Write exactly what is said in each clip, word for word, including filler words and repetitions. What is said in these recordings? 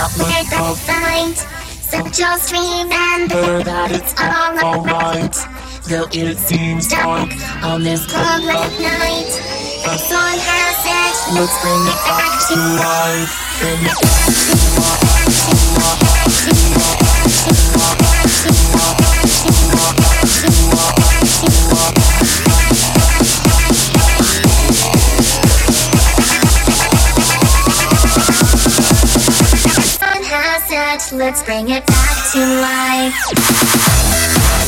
not make a fight. So just remember that it's all alright. Though it seems dark on this public night, the sun has set. Let's bring it back to life. Bring it back to the sun has set. Let's bring it back to life.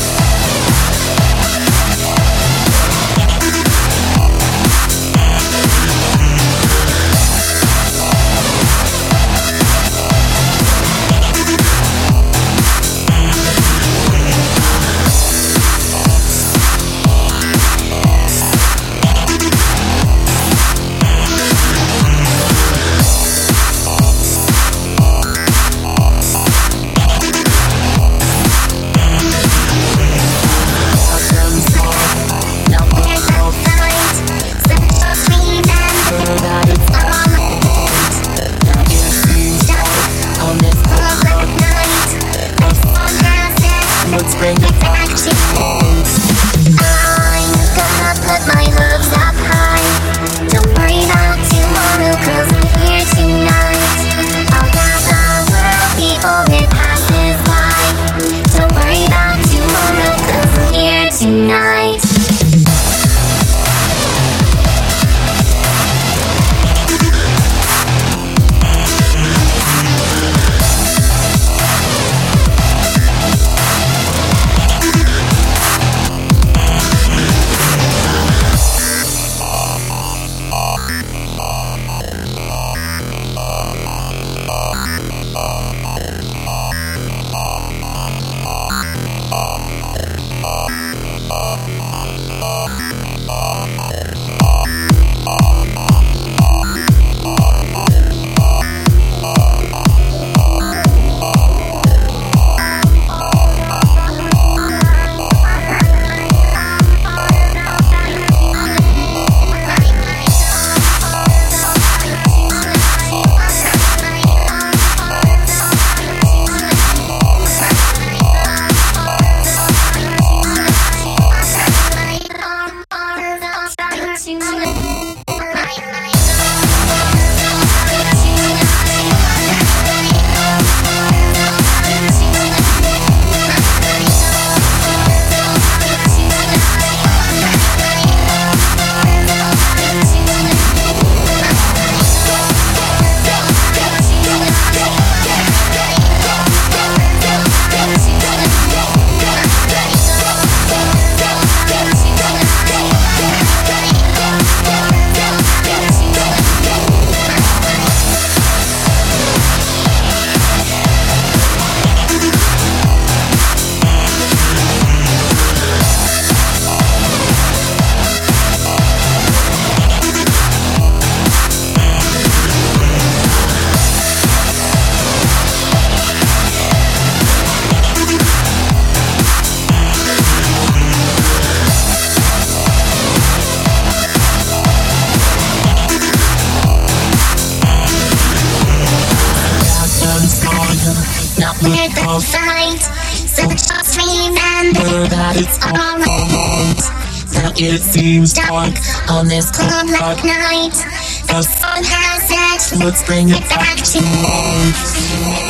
Let's bring it back to life. I'm gonna put my hopes up high. Don't worry about tomorrow, cause I'm here tonight. I'll grab the world before it passes by. Don't worry about tomorrow, cause I'm here tonight. Not make a fight. So just remember that it's all alright. Though it seems dark on this public night, the sun has set. Let's bring it back to life.